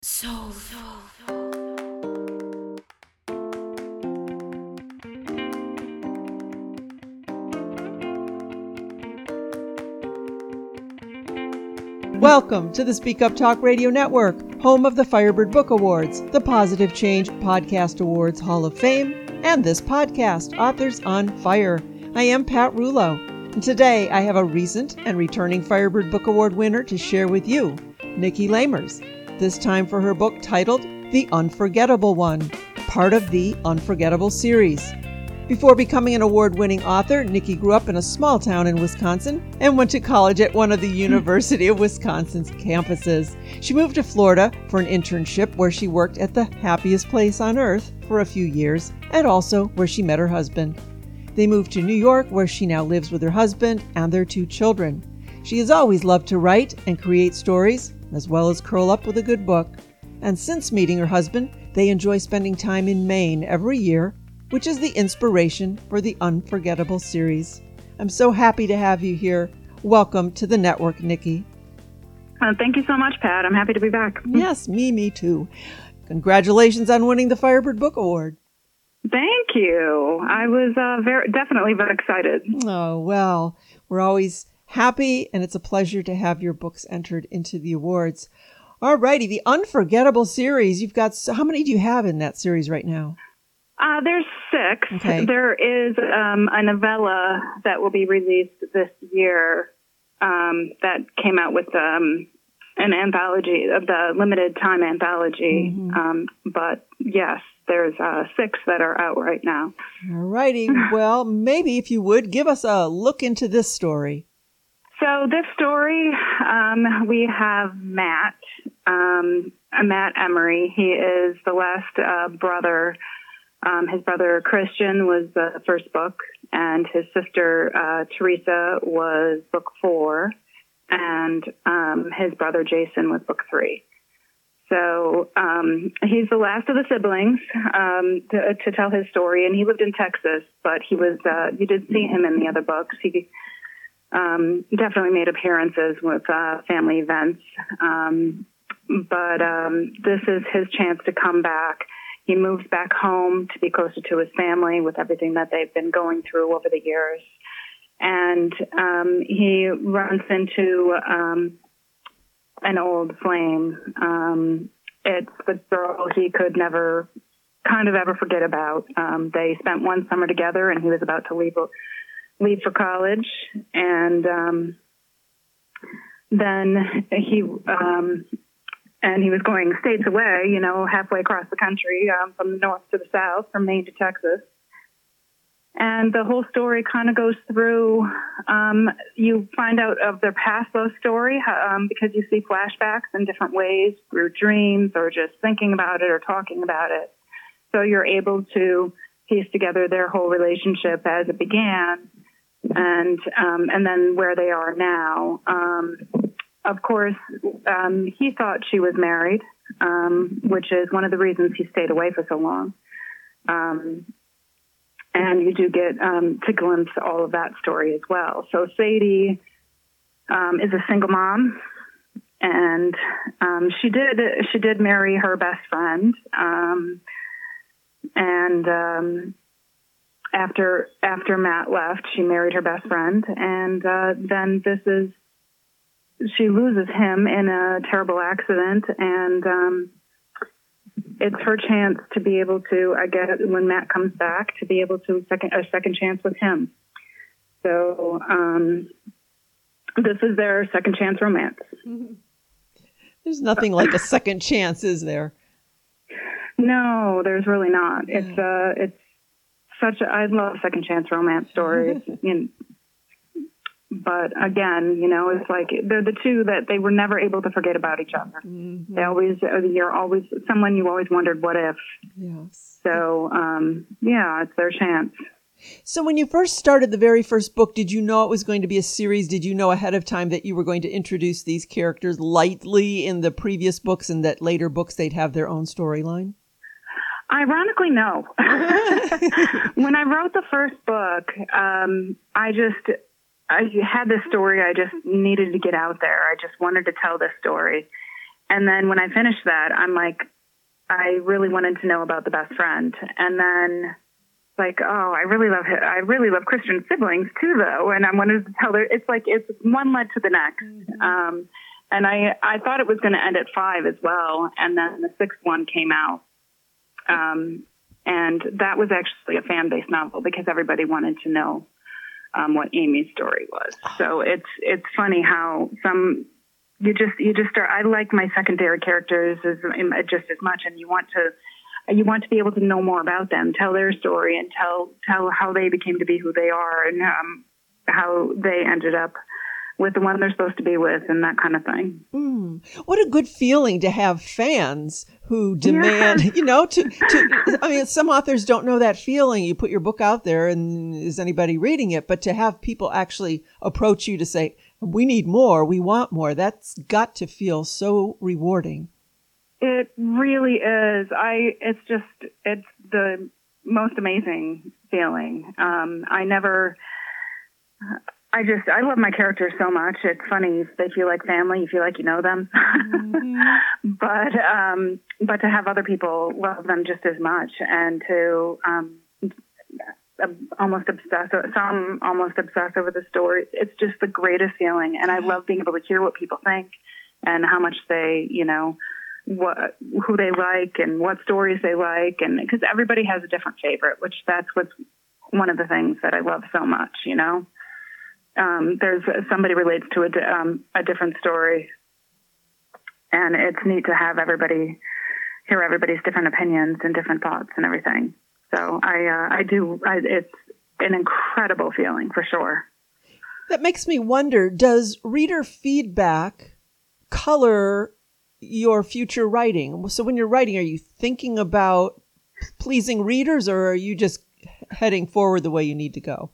Welcome to the Speak Up Talk Radio Network, home of the Firebird Book Awards, the Positive Change Podcast Awards Hall of Fame, and this podcast, Authors on Fire. I am Pat Rulo, and today I have a recent and returning Firebird Book Award winner to share with you, Nikki Lamers, this time for her book titled The Unforgettable One, part of the Unforgettable series. Before becoming an award-winning author, Nikki grew up in a small town in Wisconsin and went to college at one of the University of Wisconsin's campuses. She moved to Florida for an internship where she worked at the happiest place on earth for a few years, and also where she met her husband. They moved to New York, where she now lives with her husband and their 2 children. She has always loved to write and create stories, as well as curl up with a good book. And since meeting her husband, they enjoy spending time in Maine every year, which is the inspiration for the Unforgettable series. I'm so happy to have you here. Welcome to the network, Nikki. Thank you so much, Pat. I'm happy to be back. Yes, me too. Congratulations on winning the Firebird Book Award. Thank you. I was definitely very excited. Oh, well, we're always happy, and it's a pleasure to have your books entered into the awards. All righty, the Unforgettable series. You've got, how many do you have in that series right now? There's 6. Okay. There is a novella that will be released this year that came out with an anthology, the limited time anthology. Mm-hmm. But yes, there's 6 that are out right now. All righty. Well, maybe if you would, give us a look into this story. So this story, we have Matt Emery. He is the last brother. His brother Christian was the first book, and his sister Teresa was book 4, and his brother Jason was book 3. So he's the last of the siblings to tell his story, and he lived in Texas, but he was you did see him in the other books. He definitely made appearances with family events, but this is his chance to come back. He moves back home to be closer to his family with everything that they've been going through over the years. And he runs into an old flame. It's the girl he could never ever forget about. They spent one summer together, and he was about to leave for college. And then he was going states away, halfway across the country, from the north to the south, from Maine to Texas. And the whole story kind of goes through, you find out of their past love story, because you see flashbacks in different ways through dreams or just thinking about it or talking about it. So you're able to piece together their whole relationship as it began and then where they are now. Of course, he thought she was married, which is one of the reasons he stayed away for so long. And you do get to glimpse all of that story as well. So Sadie is a single mom, and she did marry her best friend. And after Matt left, she married her best friend, and then she loses him in a terrible accident, and it's her chance to be able to, I guess, when Matt comes back, to be able to a second chance with him. So this is their second chance romance. There's nothing like a second chance, is there? No, there's really not. It's I love second chance romance stories. But again, it's like they're the two that they were never able to forget about each other. Mm-hmm. You're always someone you always wondered, what if? Yes. So, it's their chance. So when you first started the very first book, did you know it was going to be a series? Did you know ahead of time that you were going to introduce these characters lightly in the previous books and that later books they'd have their own storyline? Ironically, no. When I wrote the first book, I had this story I just needed to get out there. I just wanted to tell this story. And then when I finished that, I'm like, I really wanted to know about the best friend. And then like, oh, I really love Christian's siblings too, though. And I wanted to tell her, it's like, it's one led to the next. Mm-hmm. And I thought it was going to end at 5 as well. And then the 6th one came out. And that was actually a fan-based novel because everybody wanted to know what Amy's story was. So it's funny how you just start. I like my secondary characters just as much, and you want to be able to know more about them, tell their story, and tell how they became to be who they are, and how they ended up with the one they're supposed to be with, and that kind of thing. What a good feeling to have fans who demand, I mean, some authors don't know that feeling. You put your book out there and is anybody reading it? But to have people actually approach you to say, we need more, we want more, that's got to feel so rewarding. It really is. It's the most amazing feeling. I love my characters so much. It's funny. They feel like family. You feel like you know them. Mm-hmm. But to have other people love them just as much and to almost obsess over the story. It's just the greatest feeling. And I love being able to hear what people think and how much they, who they like and what stories they like. And because everybody has a different favorite, that's what's one of the things that I love so much, There's somebody relates to a different story, and it's neat to have hear everybody's different opinions and different thoughts and everything. So it's an incredible feeling for sure. That makes me wonder, does reader feedback color your future writing? So when you're writing, are you thinking about pleasing readers, or are you just heading forward the way you need to go?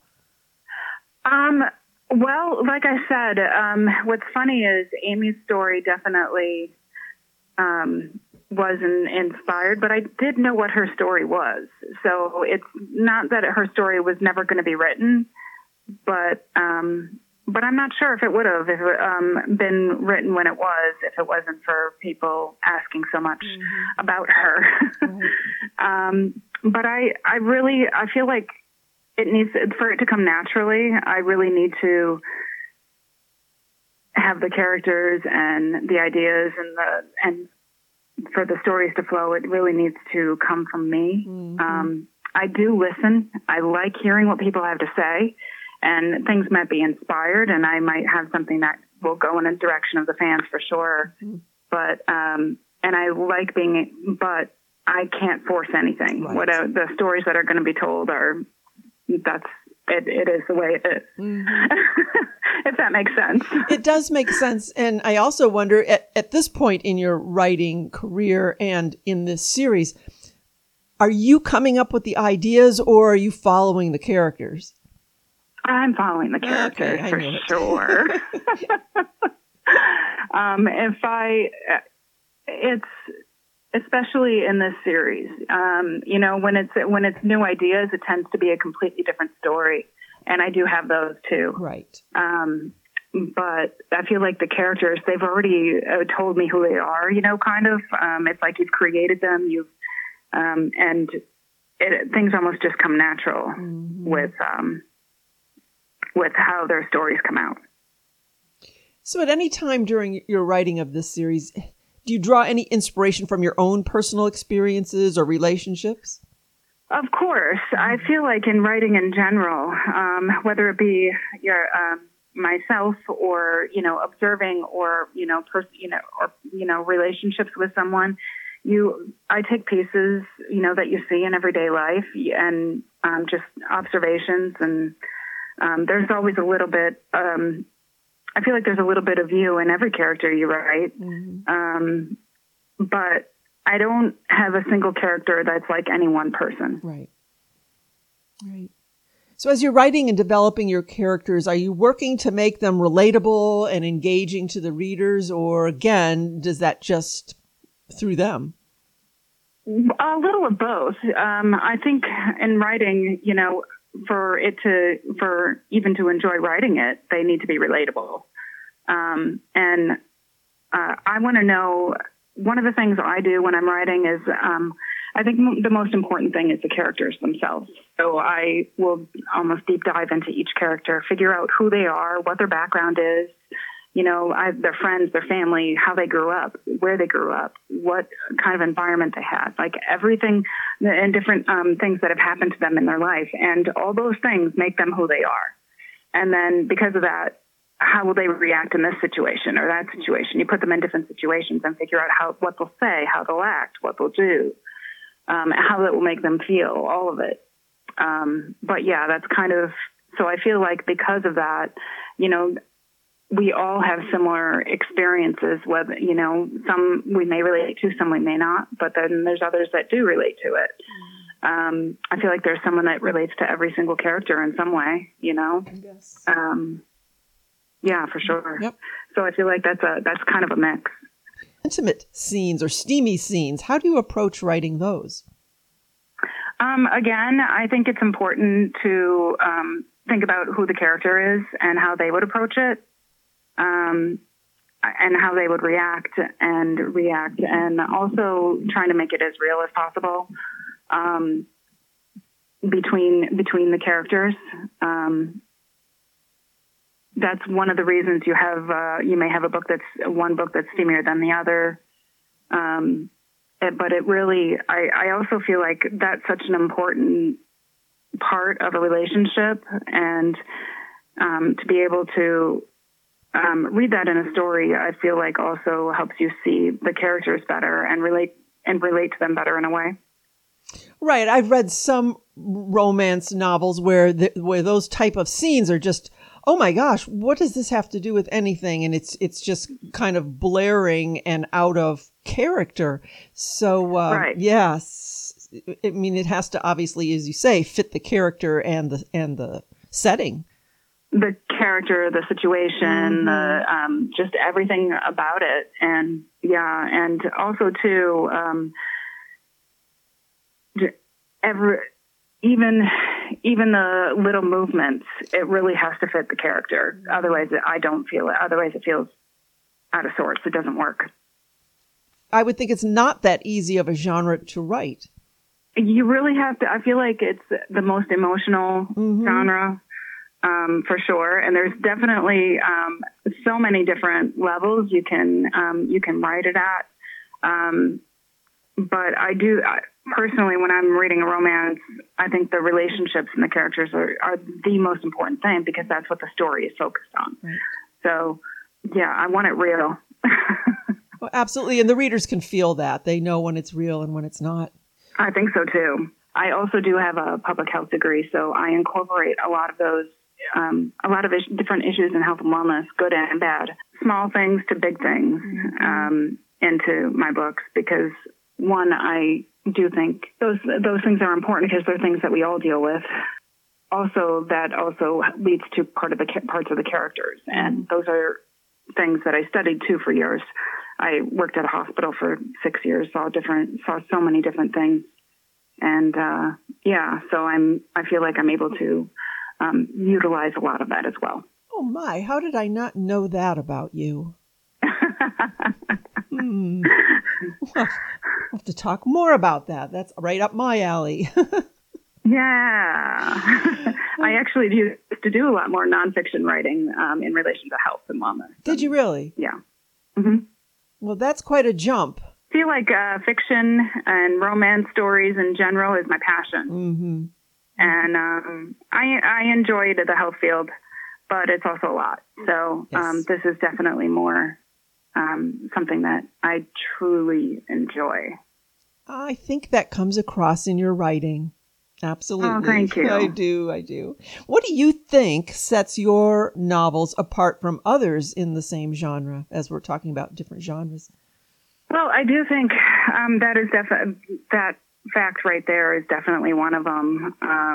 Well, like I said, what's funny is Amy's story definitely was inspired, but I did know what her story was. So it's not that her story was never going to be written, but I'm not sure if it would have been written when it was, if it wasn't for people asking so much about her. Right. But I feel like for it to come naturally, I really need to have the characters and the ideas and for the stories to flow, it really needs to come from me. Mm-hmm. I do listen. I like hearing what people have to say, and things might be inspired, and I might have something that will go in a direction of the fans for sure. Mm-hmm. But and I like but I can't force anything. Right. The stories that are going to be told it is the way it is. Mm-hmm. If that makes sense. It does make sense. And I also wonder, at this point in your writing career and in this series, are you coming up with the ideas or are you following the characters? I'm following the characters for sure. It's especially in this series, when it's new ideas, it tends to be a completely different story, and I do have those too. Right. But I feel like the characters, they've already told me who they are. Kind of. It's like you've created them. Things almost just come natural with how their stories come out. So, at any time during your writing of this series, do you draw any inspiration from your own personal experiences or relationships? Of course. I feel like in writing in general, whether it be myself or, observing or, relationships with someone, I take pieces, that you see in everyday life and just observations. And there's always a little bit I feel like there's a little bit of you in every character you write. Mm-hmm. But I don't have a single character that's like any one person. Right. So as you're writing and developing your characters, are you working to make them relatable and engaging to the readers? Or again, does that just through them? A little of both. I think in writing, for even to enjoy writing it, they need to be relatable. And I want to know, one of the things I do when I'm writing is, I think the most important thing is the characters themselves. So I will almost deep dive into each character, figure out who they are, what their background is, their friends, their family, how they grew up, where they grew up, what kind of environment they had, like everything and different things that have happened to them in their life. And all those things make them who they are. And then because of that, how will they react in this situation or that situation? You put them in different situations and figure out what they'll say, how they'll act, what they'll do, how it will make them feel, all of it. But yeah, that's kind of, so I feel like because of that, we all have similar experiences, whether, some we may relate to, some we may not, but then there's others that do relate to it. I feel like there's someone that relates to every single character in some way, Yes. Yeah, for sure. Yep. So I feel like that's kind of a mix. Intimate scenes or steamy scenes, how do you approach writing those? Again, I think it's important to think about who the character is and how they would approach it. And how they would react, and also trying to make it as real as possible between the characters. That's one of the reasons you may have one book that's steamier than the other. But it really, I also feel like that's such an important part of a relationship, and to be able to read that in a story, I feel like also helps you see the characters better and relate to them better in a way. Right. I've read some romance novels where those type of scenes are just, oh my gosh, what does this have to do with anything? And it's just kind of blaring and out of character. So, right. Yes, I mean, it has to obviously, as you say, fit the character and the setting. The character, the situation, just everything about it. And yeah, and also too, even the little movements, it really has to fit the character. Otherwise, I don't feel it. Otherwise, it feels out of sorts. It doesn't work. I would think it's not that easy of a genre to write. You really have to. I feel like it's the most emotional genre. For sure. And there's definitely so many different levels you can write it at. But personally, when I'm reading a romance, I think the relationships and the characters are the most important thing, because that's what the story is focused on. Right. So, yeah, I want it real. Well, absolutely. And the readers can feel that. They know when it's real and when it's not. I think so, too. I also do have a public health degree, so I incorporate a lot of those different issues in health and wellness, good and bad, small things to big things, into my books, because one, I do think those things are important because they're things that we all deal with. Also, that also leads to parts of the characters, and those are things that I studied too for years. I worked at a hospital for 6 years, saw so many different things, and so I feel like I'm able to utilize a lot of that as well. Oh my, how did I not know that about you? We'll have to talk more about that. That's right up my alley. Yeah. I actually used to do a lot more nonfiction writing in relation to health and wellness. Did you really? Yeah. Mm-hmm. Well, that's quite a jump. I feel like fiction and romance stories in general is my passion. Mm-hmm. And I enjoyed the health field, but it's also a lot. So yes. This is definitely more something that I truly enjoy. I think that comes across in your writing. Absolutely. Oh, thank you. I do. What do you think sets your novels apart from others in the same genre, as we're talking about different genres? Well, I do think that fact right there is definitely one of them.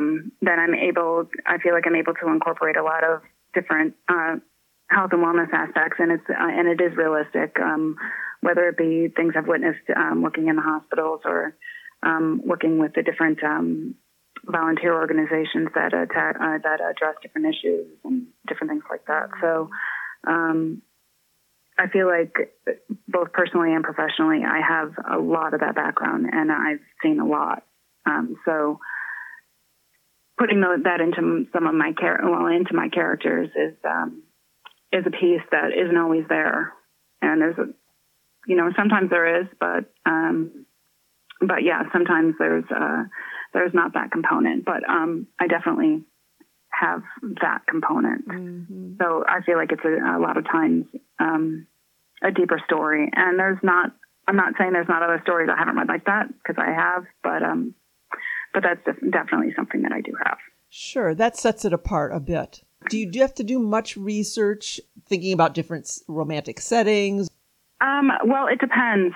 I feel like I'm able to incorporate a lot of different health and wellness aspects, and it is realistic. Whether it be things I've witnessed working in the hospitals or working with the different volunteer organizations that address different issues and different things like that. So I feel like both personally and professionally, I have a lot of that background, and I've seen a lot. So putting that into some of my into my characters is a piece that isn't always there. And there's sometimes there is, but yeah, sometimes there's not that component. But I definitely have that component. Mm-hmm. So I feel like it's a lot of times a deeper story. And I'm not saying there's not other stories I haven't read like that, because I have, but that's definitely something that I do have. Sure, that sets it apart a bit. Do you have to do much research thinking about different romantic settings? Well, it depends.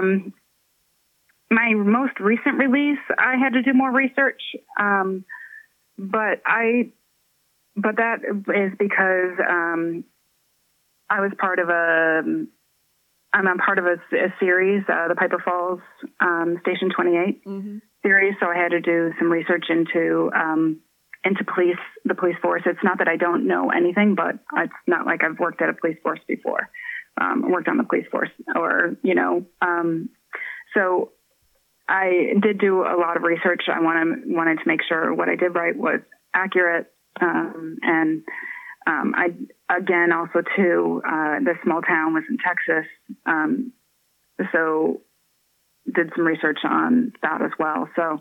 My most recent release, I had to do more research, but that is because I was part of I'm part of a series, the Piper Falls Station 28 mm-hmm. series. So I had to do some research into the police force. It's not that I don't know anything, but it's not like I've worked at a police force before. Worked on the police force, so I did do a lot of research. I wanted to make sure what I did write was accurate. And I, again, also too, the small town was in Texas. So did some research on that as well. So,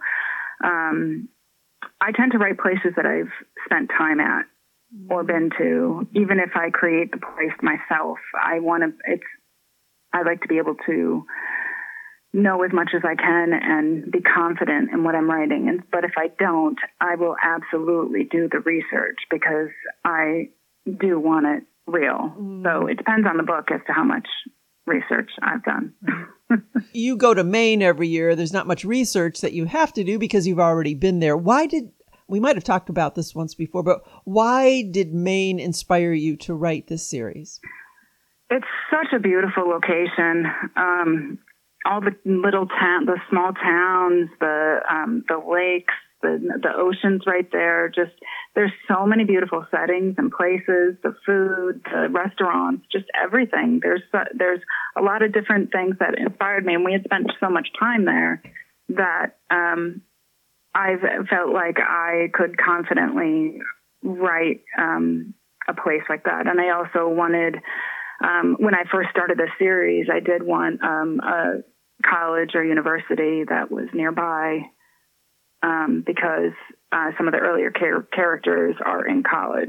I tend to write places that I've spent time at or been to. Even if I create the place myself, I like to be able to know as much as I can and be confident in what I'm writing. But if I don't, I will absolutely do the research, because I do want it real. So it depends on the book as to how much research I've done. You go to Maine every year. There's not much research that you have to do because you've already been there. We might have talked about this once before, but why did Maine inspire you to write this series? It's such a beautiful location. All the the small towns, the lakes, the oceans right there. Just, there's so many beautiful settings and places, the food, the restaurants, just everything. There's a lot of different things that inspired me. And we had spent so much time there that, I've felt like I could confidently write, a place like that. And I also wanted, when I first started this series, I did want, a college or university that was nearby, because some of the earlier characters are in college.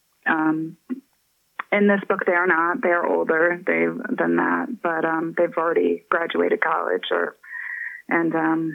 In this book, they are not. They are older than that, but they've already graduated college, and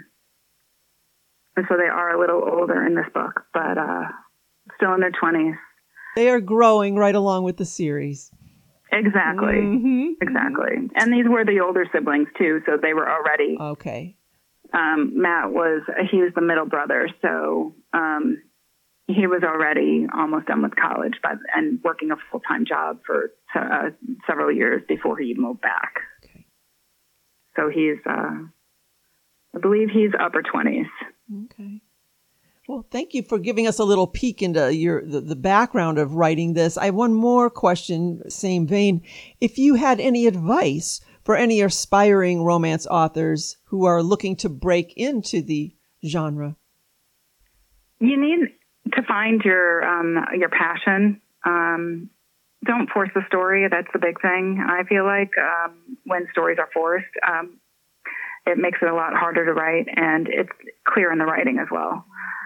so they are a little older in this book, but still in their 20s. They are growing right along with the series. Exactly. Mm-hmm. Exactly. And these were the older siblings too, so they were already. Okay. Matt was the middle brother, so he was already almost done with college and working a full-time job for several years before he moved back. Okay. So he's, I believe he's upper 20s. Okay. Well, thank you for giving us a little peek into the background of writing this. I have one more question, same vein. If you had any advice for any aspiring romance authors who are looking to break into the genre? You need to find your passion. Don't force the story. That's the big thing. I feel like when stories are forced, it makes it a lot harder to write, and it's clear in the writing as well.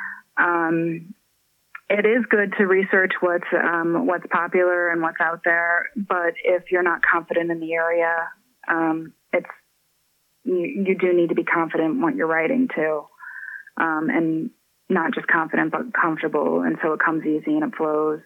It is good to research what's popular and what's out there, but if you're not confident in the area, you do need to be confident in what you're writing too, and not just confident but comfortable, and so it comes easy and it flows.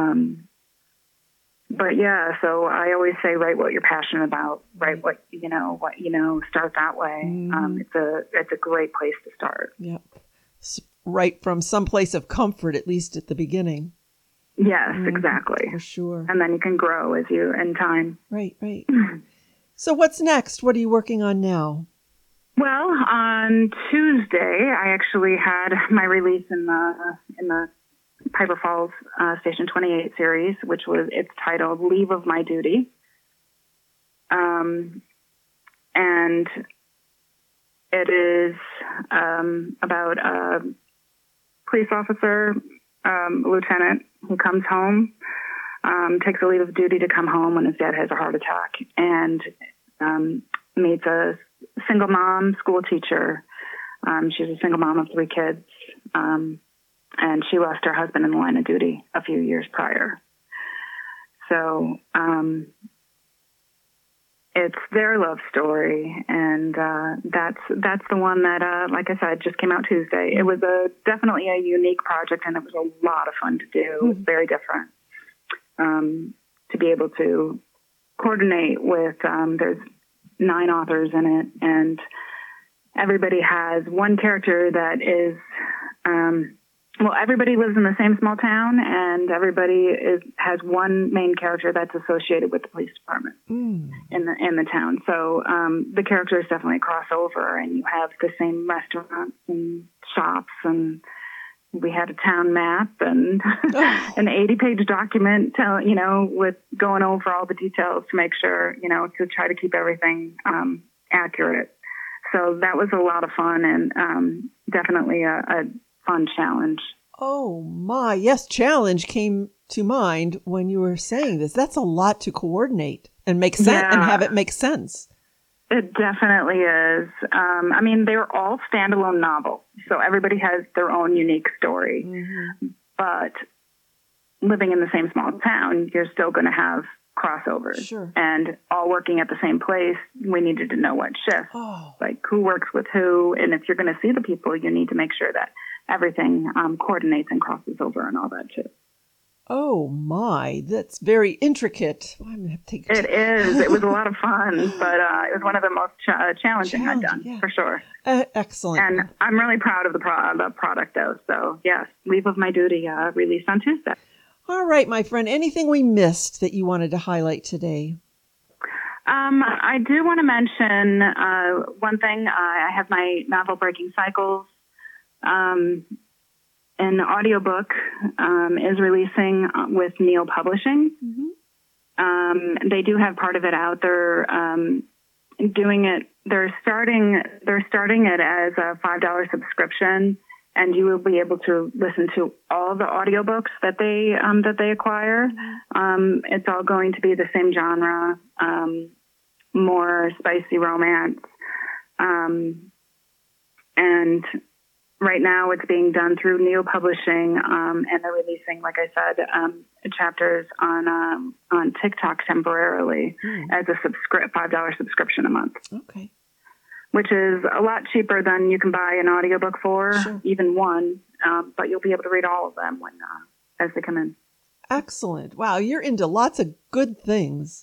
But yeah, so I always say write what you're passionate about, write what you know, start that way. It's a great place to start. Yep. Right from some place of comfort, at least at the beginning. Yes, exactly. For sure. And then you can grow as you in time. Right. So what's next? What are you working on now? Well, on Tuesday, I actually had my release in the Piper Falls Station 28 series, it's titled Leave of My Duty. And it is about a police officer, lieutenant, who comes home, takes a leave of duty to come home when his dad has a heart attack, and meets a single mom school teacher. She's a single mom of 3 kids, and she lost her husband in the line of duty a few years prior. So it's their love story, and that's the one that, like I said, just came out Tuesday. It was definitely a unique project, and it was a lot of fun to do. It was very different to be able to coordinate with. There's 9 authors in it, and everybody has one character that is. Everybody lives in the same small town, and everybody has one main character that's associated with the police department in the town. So the characters definitely cross over, and you have the same restaurants and shops, and we had a town map and an 80-page document, with going over all the details to make sure, to try to keep everything accurate. So that was a lot of fun, and definitely a fun challenge. Oh my, yes, challenge came to mind when you were saying this. That's a lot to coordinate and make sense and have it make sense. It definitely is. They're all standalone novels, so everybody has their own unique story. Mm-hmm. But living in the same small town, you're still going to have crossovers. Sure. And all working at the same place, we needed to know what shift, like who works with who. And if you're going to see the people, you need to make sure that everything coordinates and crosses over and all that too. Oh my, that's very intricate. I'm gonna have to take it is. It was a lot of fun, but it was one of the most challenging I've done, for sure. Excellent. And I'm really proud of the product, though. So yes, Leave of My Duty released on Tuesday. All right, my friend. Anything we missed that you wanted to highlight today? I do want to mention one thing. I have my novel Breaking Cycles. An audiobook is releasing with Neil Publishing. Mm-hmm. They do have part of it out. They're doing it. They're starting it as a $5 subscription, and you will be able to listen to all the audiobooks that they acquire. It's all going to be the same genre, more spicy romance, and right now it's being done through Neil Publishing, and they're releasing, like I said, chapters on TikTok temporarily as a $5 subscription a month. Okay. Which is a lot cheaper than you can buy an audiobook for, sure. Even one, but you'll be able to read all of them as they come in. Excellent. Wow, you're into lots of good things.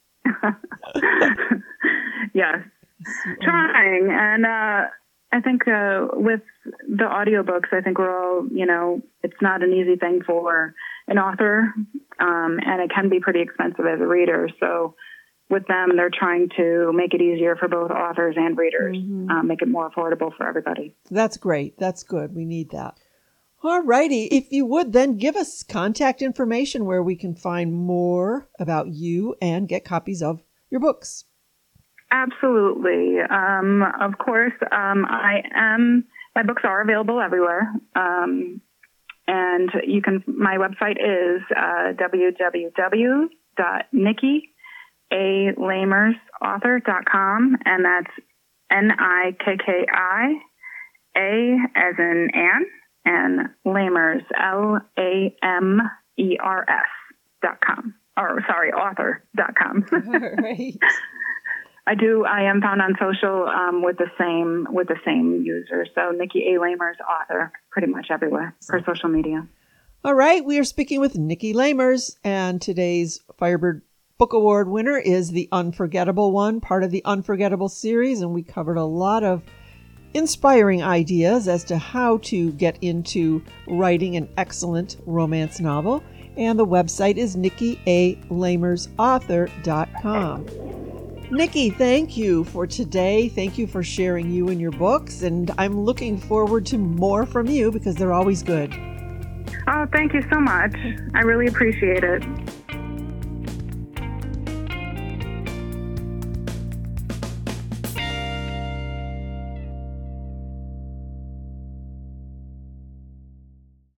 Yes. Trying. And I think with the audiobooks, I think we're all, it's not an easy thing for an author, and it can be pretty expensive as a reader. So with them, they're trying to make it easier for both authors and readers, make it more affordable for everybody. That's great. That's good. We need that. All righty. If you would, then give us contact information where we can find more about you and get copies of your books. Absolutely. Of course, my books are available everywhere. And my website is www.nikkiealamersauthor.com, and that's Nikki, A as in Anne, and Lamers, LAMERS.com. author.com. All right. I am found on social with the same user. So Nikki A. Lamers, author, pretty much everywhere for social media. All right. We are speaking with Nikki Lamers, and today's Firebird Book Award winner is The Unforgettable One, part of the Unforgettable series. And we covered a lot of inspiring ideas as to how to get into writing an excellent romance novel. And the website is NikkiALamersAuthor.com. Nikki, thank you for today. Thank you for sharing you and your books. And I'm looking forward to more from you because they're always good. Oh, thank you so much. I really appreciate it.